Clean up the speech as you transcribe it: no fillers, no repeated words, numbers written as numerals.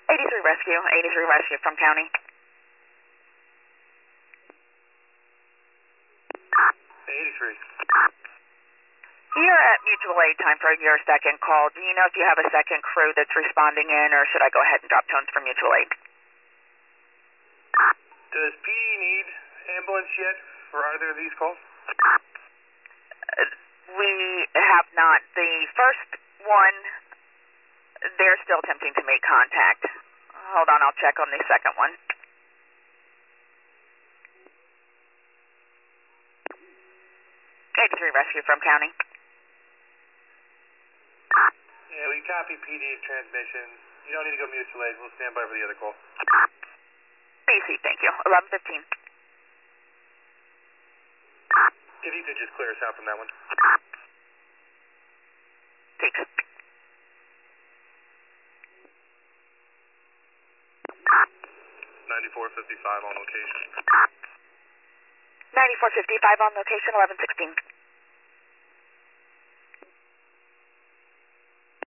83 Rescue from County. 83. You're at mutual aid time for your second call. Do you know if you have a second crew that's responding in, or should I go ahead and drop tones for mutual aid? Does PD need ambulance yet for either of these calls? We have not. The first one, they're still attempting to make contact. Hold on, I'll check on the second one. Rescue from County. Yeah, we copy PD's transmission. You don't need to go mutual aid. We'll stand by for the other call. AC, thank you. 11:15. If you could just clear us out from that one. Thanks. 9455 on location. 9455 on location, 11:16.